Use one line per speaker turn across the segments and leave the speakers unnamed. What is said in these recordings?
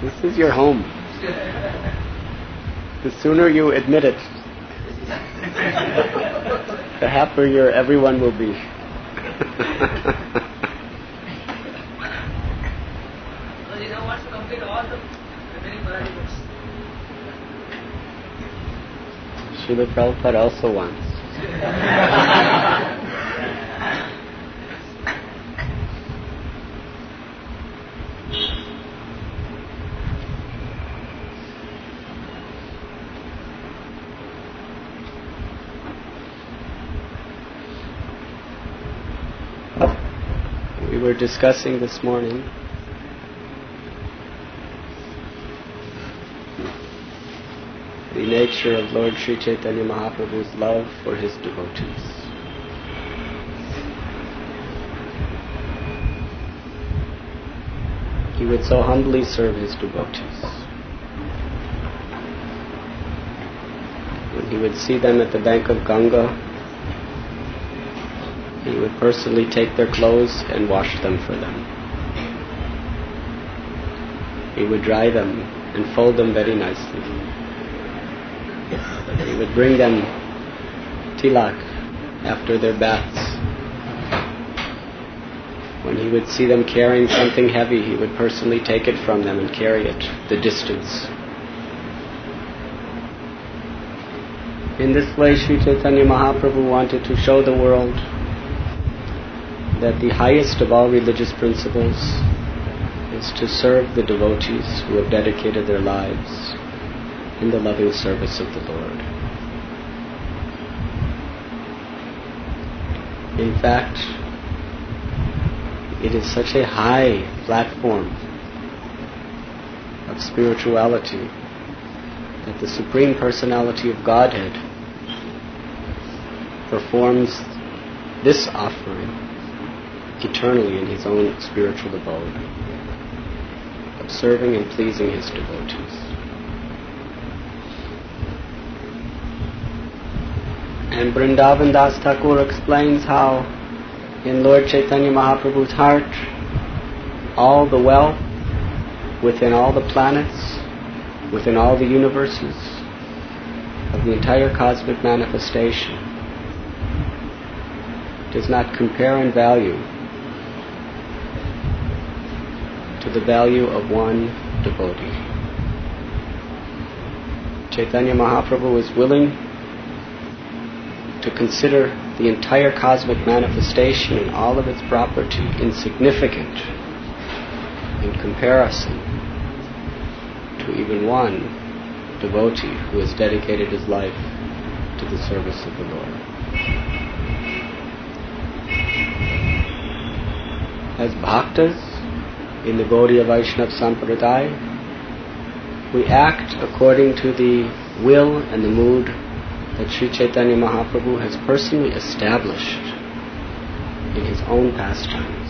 This is your home. The sooner you admit it, the happier everyone will be.
He wants to complete all the remaining paradigms.
Srila Prabhupada also wants. We were discussing this morning the nature of Lord Sri Chaitanya Mahaprabhu's love for his devotees. He would so humbly serve his devotees. When he would see them at the bank of Ganga, he would personally take their clothes and wash them for them. He would dry them and fold them very nicely. He would bring them tilak after their baths. When he would see them carrying something heavy, he would personally take it from them and carry it the distance. In this way, Sri Chaitanya Mahaprabhu wanted to show the world that the highest of all religious principles is to serve the devotees who have dedicated their lives in the loving service of the Lord. In fact, it is such a high platform of spirituality that the Supreme Personality of Godhead performs this offering eternally in his own spiritual abode, of serving and pleasing his devotees. And Vrindavan Das Thakur explains how in Lord Chaitanya Mahaprabhu's heart all the wealth within all the planets, within all the universes of the entire cosmic manifestation does not compare in value to the value of one devotee. Chaitanya Mahaprabhu is willing to consider the entire cosmic manifestation and all of its property insignificant in comparison to even one devotee who has dedicated his life to the service of the Lord. As bhaktas in the Gaudiya Vaishnava Sampradaya, we act according to the will and the mood that Sri Chaitanya Mahaprabhu has personally established in his own pastimes.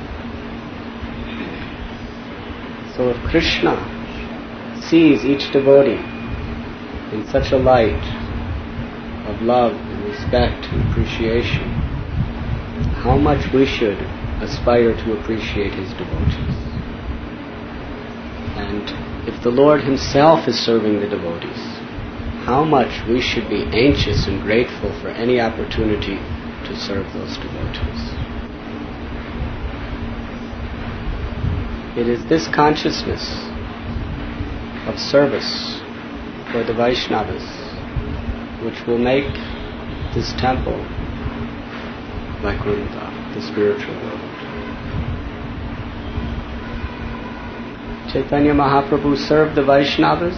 So if Krishna sees each devotee in such a light of love and respect and appreciation, how much we should aspire to appreciate his devotees. And if the Lord himself is serving the devotees, how much we should be anxious and grateful for any opportunity to serve those devotees. It is this consciousness of service for the Vaishnavas which will make this temple Vaikuntha, the spiritual world. Chaitanya Mahaprabhu served the Vaishnavas,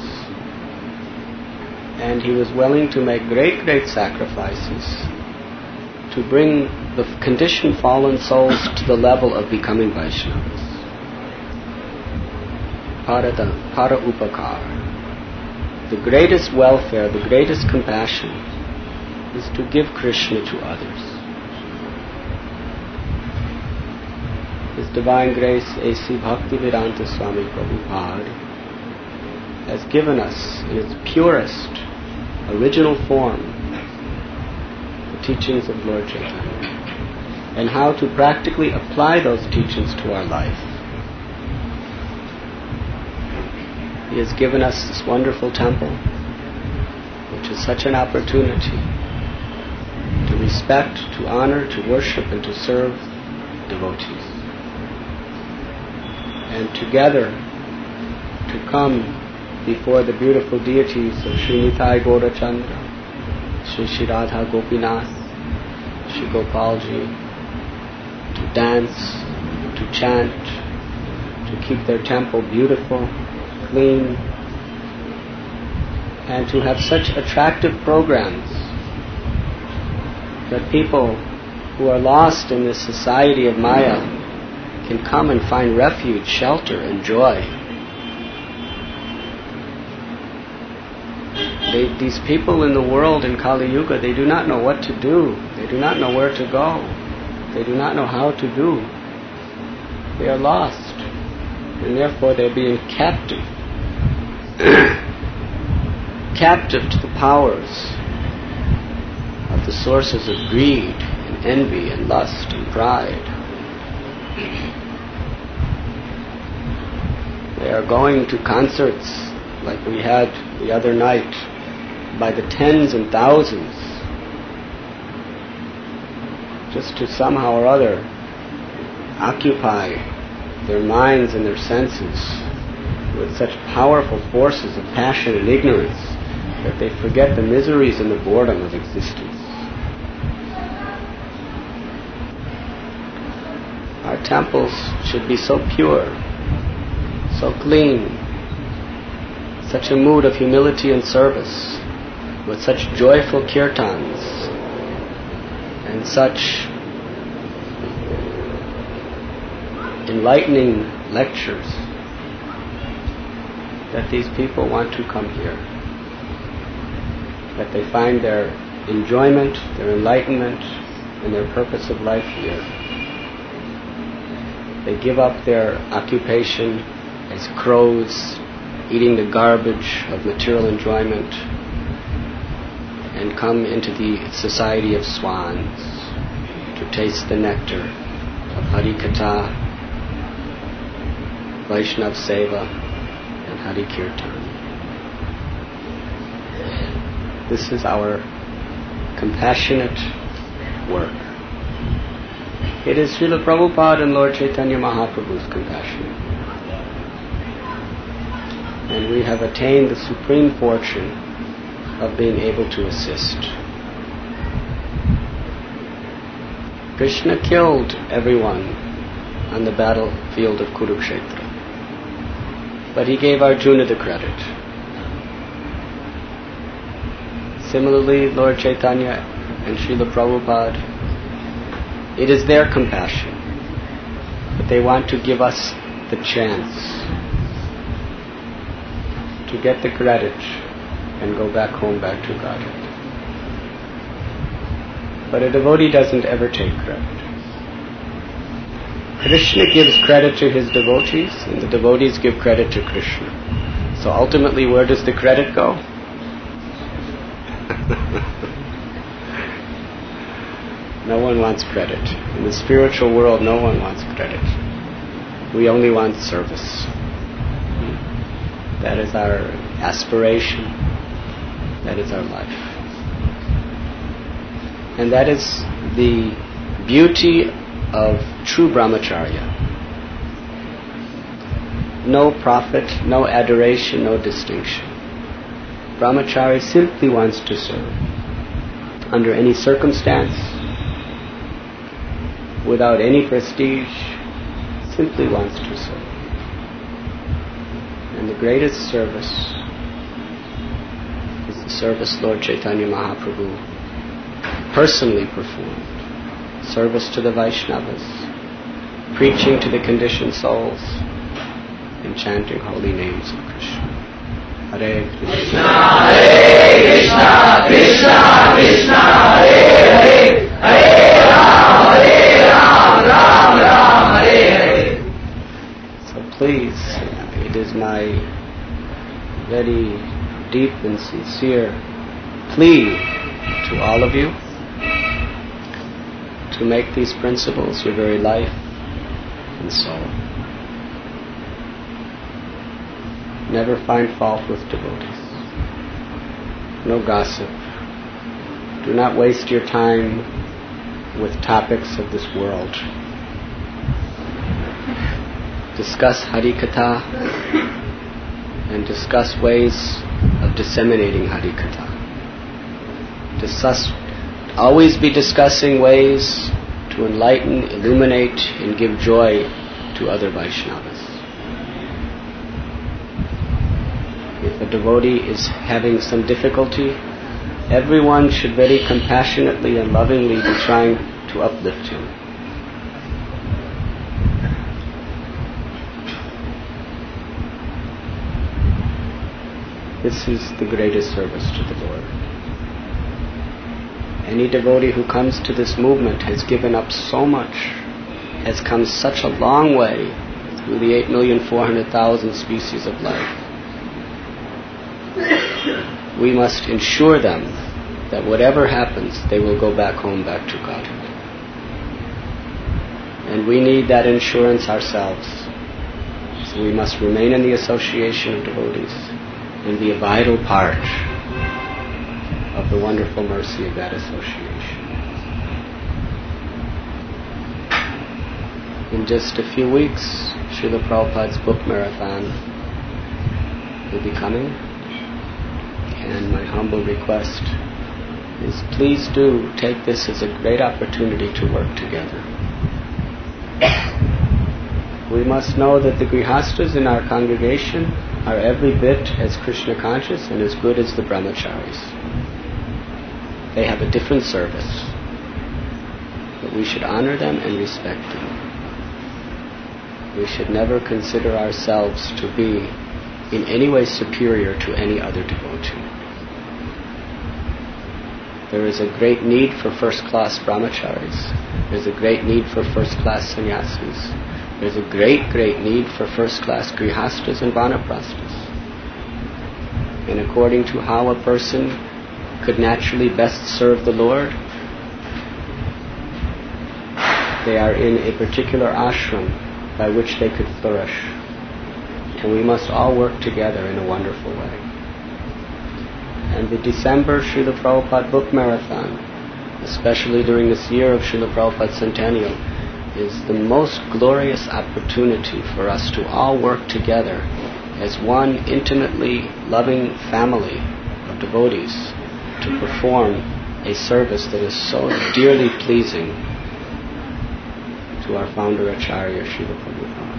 and he was willing to make great sacrifices to bring the conditioned fallen souls to the level of becoming Vaishnavas. Para upakar. The greatest welfare, the greatest compassion is to give Krishna to others. His Divine Grace A.C. Bhaktivedanta Swami Prabhupada has given us in its purest, original form the teachings of Lord Chaitanya and how to practically apply those teachings to our life. He has given us this wonderful temple, which is such an opportunity to respect, to honor, to worship, and to serve devotees. And together to come before the beautiful deities of Sri Nitai Gaurachandra, Sri Radha Gopinath, Sri Gopalji, to dance, to chant, to keep their temple beautiful, clean, and to have such attractive programs that people who are lost in this society of Maya can come and find refuge, shelter, and joy. These people in the world in Kali Yuga, they do not know what to do. They do not know where to go. They do not know how to do. They are lost. And therefore they're being captive. Captive to the powers of the sources of greed and envy and lust and pride. They are going to concerts like we had the other night by the tens and thousands, just to somehow or other occupy their minds and their senses with such powerful forces of passion and ignorance that they forget the miseries and the boredom of existence. Our temples should be so pure, so clean, such a mood of humility and service, with such joyful kirtans and such enlightening lectures that these people want to come here, that they find their enjoyment, their enlightenment, and their purpose of life here. They give up their occupation as crows, eating the garbage of material enjoyment, and come into the society of swans to taste the nectar of Harikatha, Vaishnav Seva, and Hari Kirtan. This is our compassionate work. It is Srila Prabhupada and Lord Chaitanya Mahaprabhu's compassion. And we have attained the supreme fortune of being able to assist. Krishna killed everyone on the battlefield of Kurukshetra, but he gave Arjuna the credit. Similarly, Lord Chaitanya and Srila Prabhupada, it is their compassion, but they want to give us the chance to get the credit and go back home, back to Godhead. But a devotee doesn't ever take credit. Krishna gives credit to his devotees, and the devotees give credit to Krishna. So ultimately, where does the credit go? No one wants credit. In the spiritual world, no one wants credit. We only want service. That is our aspiration. That is our life. And that is the beauty of true brahmacharya. No profit, no adoration, no distinction. Brahmacharya simply wants to serve. Under any circumstance, without any prestige, simply wants to serve. And the greatest service is the service Lord Chaitanya Mahaprabhu personally performed. Service to the Vaishnavas, preaching to the conditioned souls, and chanting holy names of Krishna. Hare Krishna, Hare Krishna, Krishna Krishna, Hare Hare, Hare Ram, Ram Ram, Hare Hare. So please, it is my very deep and sincere plea to all of you to make these principles your very life and soul. Never find fault with devotees. No gossip. Do not waste your time with topics of this world. Discuss Harikatha and discuss ways of disseminating Harikatha. Always be discussing ways to enlighten, illuminate, and give joy to other Vaishnavas. If a devotee is having some difficulty, everyone should very compassionately and lovingly be trying to uplift him. This is the greatest service to the Lord. Any devotee who comes to this movement has given up so much, has come such a long way through the 8,400,000 species of life. We must ensure them that whatever happens, they will go back home, back to Godhead. And we need that insurance ourselves. So we must remain in the association of devotees and be a vital part of the wonderful mercy of that association. In just a few weeks, Srila Prabhupada's book marathon will be coming, and my humble request is please do take this as a great opportunity to work together. We must know that the Grihastas in our congregation are every bit as Krishna conscious and as good as the Brahmacharis. They have a different service, but we should honor them and respect them. We should never consider ourselves to be in any way superior to any other devotee. There is a great need for first-class brahmacharis. There's a great need for first-class sannyasis. There's a great, great need for first-class grihastas and vanaprasthas. And according to how a person could naturally best serve the Lord, they are in a particular ashram by which they could flourish. And we must all work together in a wonderful way. And the December Srila Prabhupada book marathon, especially during this year of Srila Prabhupada's centennial, is the most glorious opportunity for us to all work together as one intimately loving family of devotees to perform a service that is so dearly pleasing to our founder Acharya Srila Prabhupada.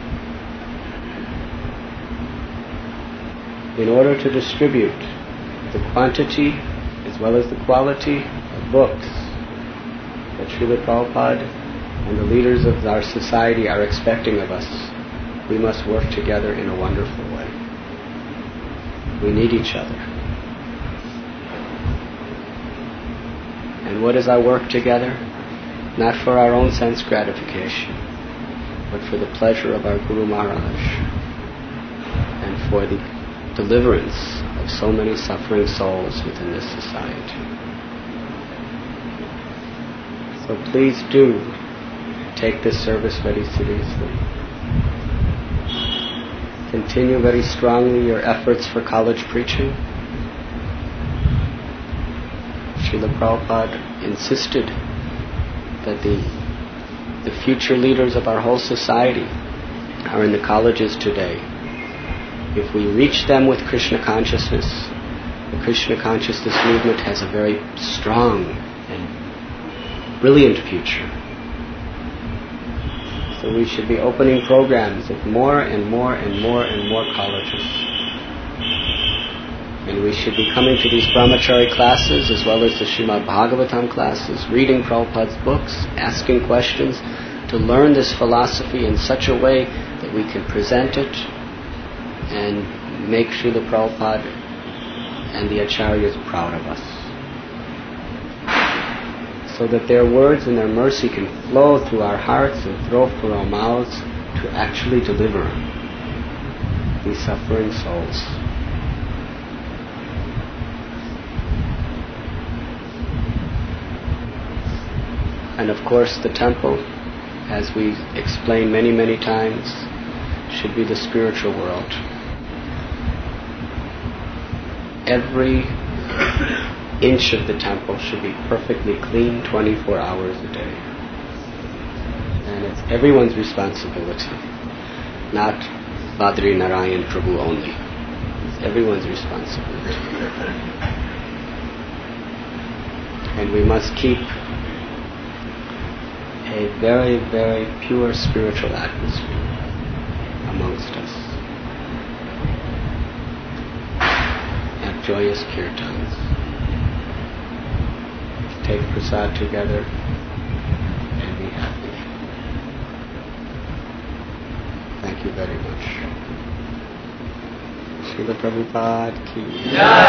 In order to distribute the quantity as well as the quality of books that Srila Prabhupada and the leaders of our society are expecting of us, we must work together in a wonderful way. We need each other. And what is our work together? Not for our own sense gratification, but for the pleasure of our Guru Maharaj and for the deliverance of so many suffering souls within this society. So please do take this service very seriously. Continue very strongly your efforts for college preaching. Srila Prabhupada insisted that the future leaders of our whole society are in the colleges today. If we reach them with Krishna consciousness, the Krishna consciousness movement has a very strong and brilliant future. So we should be opening programs at more and more and more and more colleges. And we should be coming to these brahmachari classes as well as the Srimad Bhagavatam classes, reading Prabhupada's books, asking questions, to learn this philosophy in such a way that we can present it and make Srila Prabhupada and the Acharyas proud of us. So that their words and their mercy can flow through our hearts and flow through our mouths to actually deliver these suffering souls. And of course the temple, as we explained many, many times, should be the spiritual world. every inch of the temple should be perfectly clean 24 hours a day. And it's everyone's responsibility, not Badri Narayan Prabhu only. It's everyone's responsibility. And we must keep a very, very pure spiritual atmosphere amongst us. Have joyous kirtans. Take prasad together and be happy. Thank you very much. Srila Prabhupada ki jai.